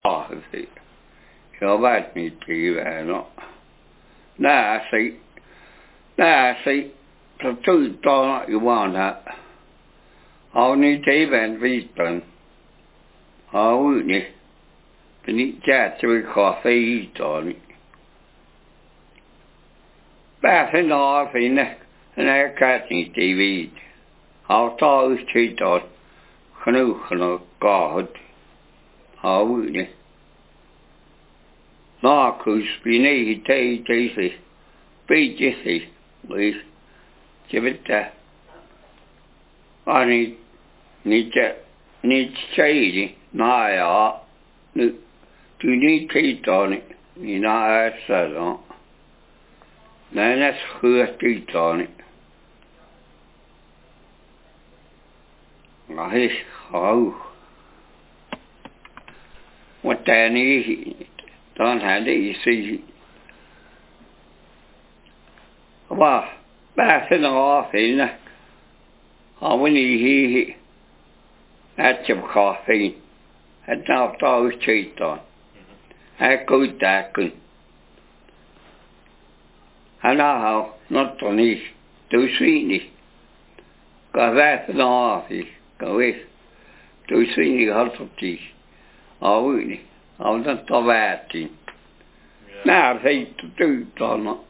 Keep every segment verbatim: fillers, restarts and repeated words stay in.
Ah, sí. Yo va ni ti va no. Na sí. Na sí. Tôi tự to you want that. How ni ti van vi tan. How ni. Ni chat to coffee to ni. Ba thế nó phải nè. Nè cái ni ti vi. How to is chi to. Khnu khnu God. How ni. Nó cứ spine hi te te si. Be jisi. Please. Give it that. I need, need to, need shady. Nah, ja. Nu, du need tid on it. You know, I said, no. Nej, that's good tid on it. Nej, oh. What then is don't have it, you see. Well, back in the office, I when he had some coffee, had now thought cheat on. I go back and I know how not to need to sweetness. Got that in the office, go with to sweetness hot of tea. Oh, really? I was not so bad thing. Now I say to do it or not.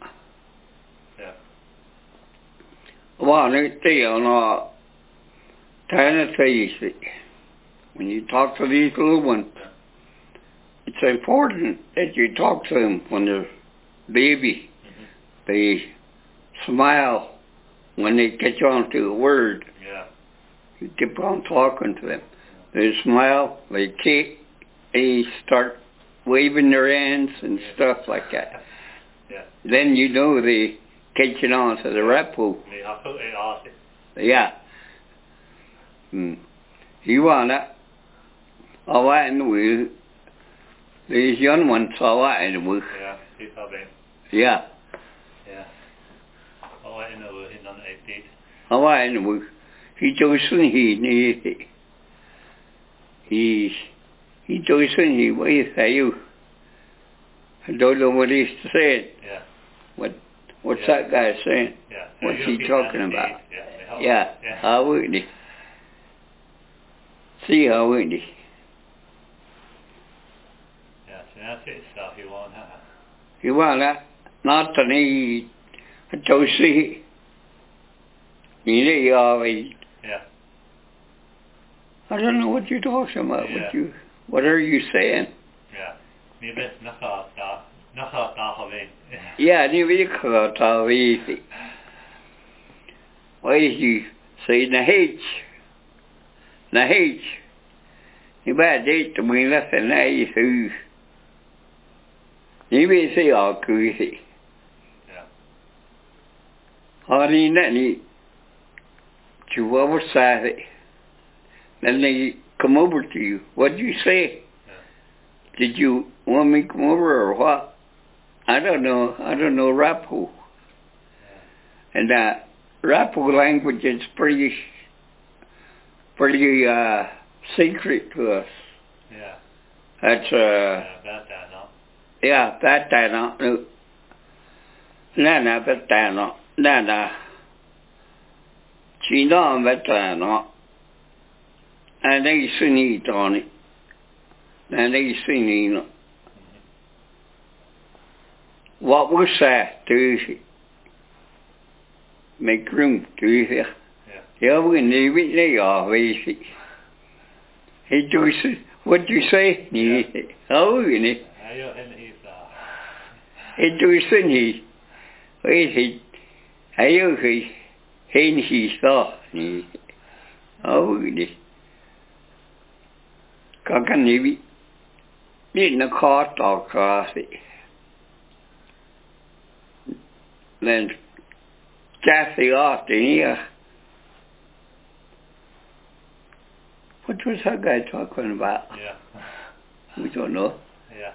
Well, I tell no, trying to say when you talk to these little ones, it's important that you talk to them when they're baby. Mm-hmm. They smile when they catch on to a word. Yeah. You keep on talking to them. They smile, they kick, they start waving their hands and yeah. stuff like that. Yeah. Then you know they catching on to the rappo. Yeah. Hmm. You want that? All right, and we these young ones all right, and we. Yeah, he's having. Yeah. Yeah. All right, and we're in on eighteen. All right, and we. He does he he he he does he what you say you. I don't know what he's saying. Yeah. What what's yeah. that guy saying? Yeah. What's he talking about? Yeah. Yeah. yeah. How would he? See how would he? Yeah, so that's it stuff you want, huh? You want that? Not to need to see. You know, always. Yeah. I don't know what you're talking about. Yeah. What you? What are you saying? Yeah. Maybe nothing. Nothing. Nothing. Yeah, you will call it easy. Why did you say the H? The H. You better date the way left and I who. You may say all crazy. Yeah. All in that need to oversight it. Then they come over to you. What did you say? Yeah. Did you want me to come over or what? I don't know. I don't know Rapo. Yeah. And that uh, Rapo language is pretty, pretty uh, secret to us. Yeah. That's uh. Yeah, about that, no. Yeah, that that no. No, no, that that no. No, no. She know that that no. And they see it on it. And they see it. What was that? Do you make room? Do you hear? Yeah. Yeah, we need it. They always. He do. What do you say? Yeah. Oh, you know. He do say he. Wait, he. Ayo, he. He he saw. He. Oh, you know. Kakan ni. Ni na car talk coffee. Then Kathy off in here. What was that guy talking about? Yeah. We don't know. Yeah.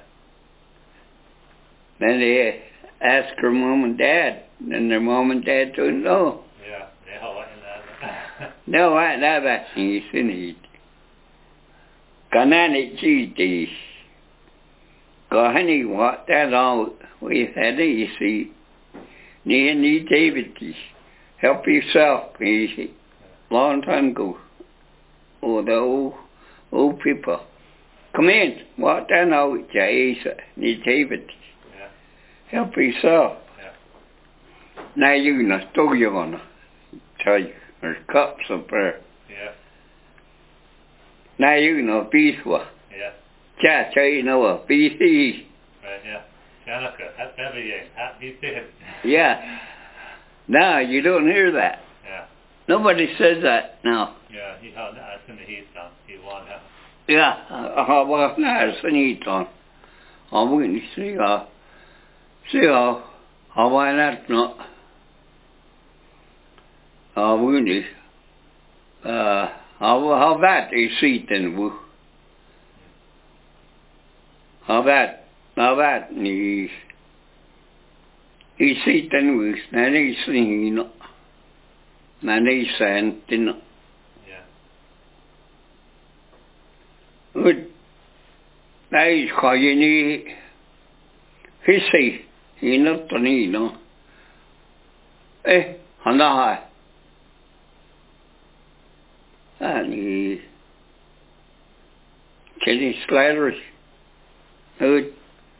Then they ask her mom and dad, and their mom and dad don't know. Yeah. Yeah. What in that? No, I never seen it. Kanani cheaties. có hay what that all we had you see. Need need David, help yourself, easy. Long time ago. Oh, the old old people. Come in. What that all Jesus need David. Yeah. Help yourself. Yeah. Now you know, still you wanna tell you. There's cups up there. Yeah. Now you know, peace what. Yeah. Cha cha you know what, peace. Right, yeah. Janaka, that's everything. Happy dead. Yeah. Now you don't hear that. Yeah. Nobody says that now. Yeah, he had that in the heat on. He won that. Yeah, uh, well, that's an eat on. I'm going to see how, see how, how why not not. I'm going to, uh, how, how that is seating, woo. How that, how that is, he's seating with, and he's singing, and he's saying, Yeah. Good. That is how you need, he say, he not to need, no. Eh, hana hai. And he, Kenny Sliders, good.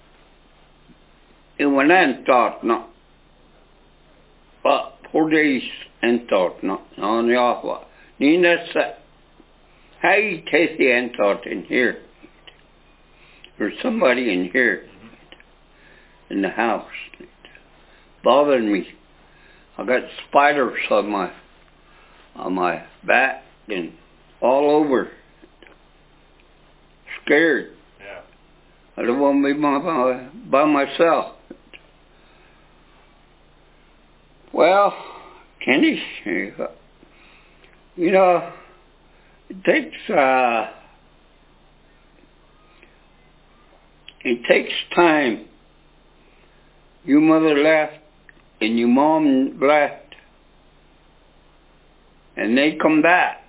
It went and thought, no. But four days and thought, no. On the off what. Nina said, how you take the and thought in here? There's somebody in here, mm-hmm. in the house, bothering me. I got spiders on my, on my back and all over. Scared. Yeah. I don't want to be by, by, by myself. Well, Kenny, you know, it takes, uh, it takes time. Your mother left and your mom left and they come back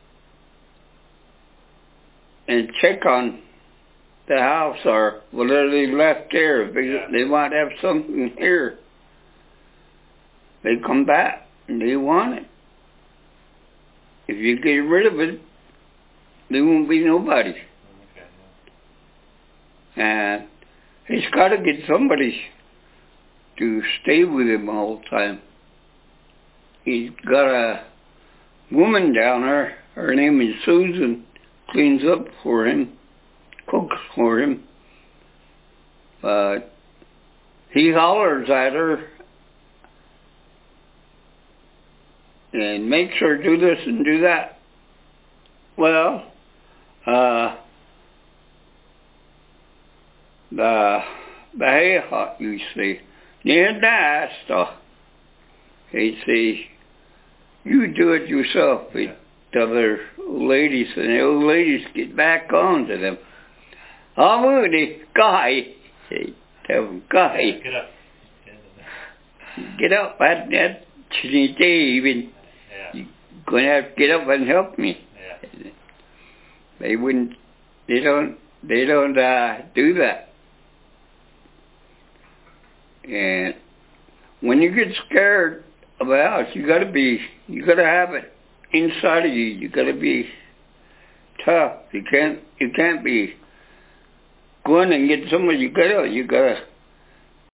and check on the house or whatever they left there. They, yeah. they might have something here. They come back and they want it. If you get rid of it, there won't be nobody. Okay, yeah. And he's got to get somebody to stay with him all the time. He's got a woman down there. Her name is Susan. Cleans up for him, cooks for him. But he hollers at her and makes her do this and do that. Well, uh, the the you see, near that stuff. He say, you do it yourself. Yeah. The other ladies and the old ladies get back on to them. I'm going to guy. They tell them, guy. Get up. Get up. At that day even. Yeah. You're going to have to get up and help me. Yeah. They wouldn't, they don't, they don't uh, do that. And when you get scared of a house, you gotta be, you gotta have it inside of you. You gotta be tough. You can't, you can't be going and get somebody. You gotta, you gotta